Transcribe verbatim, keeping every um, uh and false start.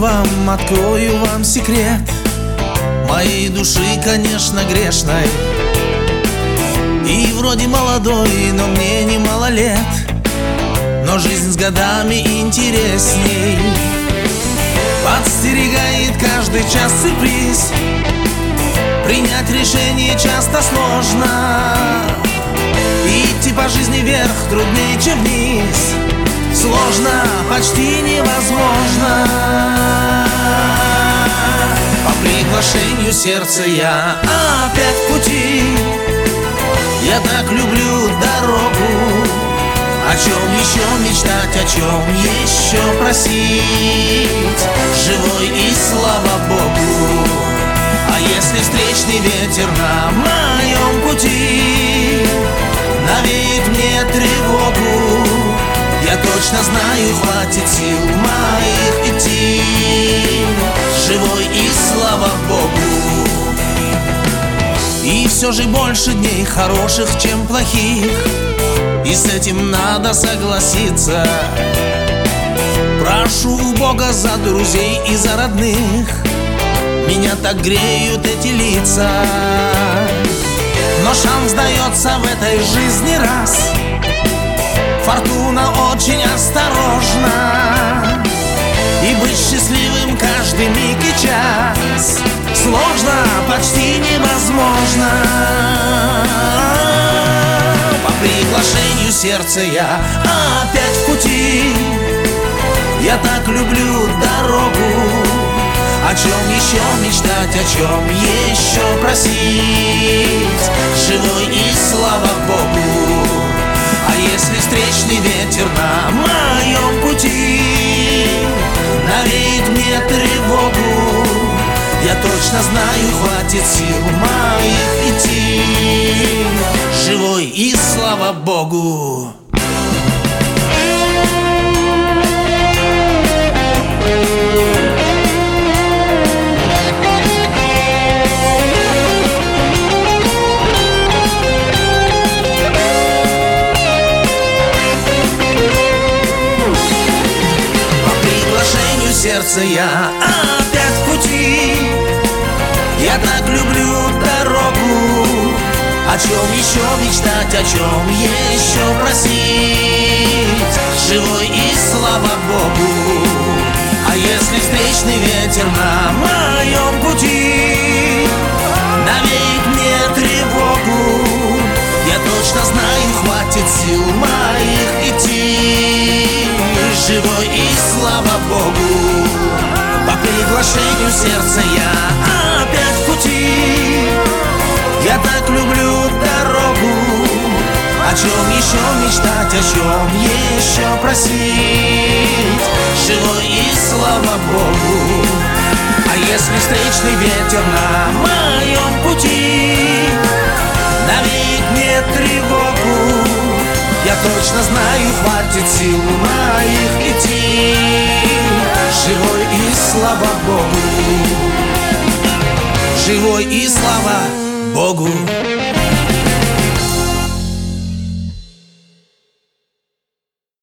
вам, открою вам секрет моей души, конечно, грешной. И вроде молодой, но мне немало лет, но жизнь с годами интересней. Подстерегает каждый час сюрприз, принять решение часто сложно. Идти по жизни вверх труднее, чем вниз, сложно, почти невозможно. По приглашению сердца я опять в пути. Я так люблю дорогу. О чем еще мечтать, о чем еще просить? Живой и слава Богу. А если встречный ветер на моем пути навеет мне тревогу, я точно знаю, хватит сил моих идти. Живой и слава Богу. И все же больше дней хороших, чем плохих, и с этим надо согласиться. Прошу у Бога за друзей и за родных, меня так греют эти лица. Но шанс дается в этой жизни раз, фортуна очень осторожна, и быть счастливым каждый миг и час сложно, почти невозможно. По приглашению сердца я опять в пути. Я так люблю дорогу. О чем еще мечтать, о чем еще просить? Живой и слава Богу. А если встречный ветер на моем пути навеет мне тревогу, я точно знаю, хватит сил моих идти. Живой и слава Богу. Сердце я опять в пути. Я так люблю дорогу. О чем еще мечтать, о чем еще просить? Живой и слава Богу. А если встречный ветер на моем пути навеет мне тревогу, я точно знаю, хватит сил моих идти. Живой и слава Богу. По приглашению сердца я опять в пути. Я так люблю дорогу. О чем еще мечтать, о чем еще просить? Живой и слава Богу. А если встречный ветер на моем пути навеет мне тревогу, я точно знаю, хватит сил моих идти. Живой и слава Богу. Живой и слава Богу.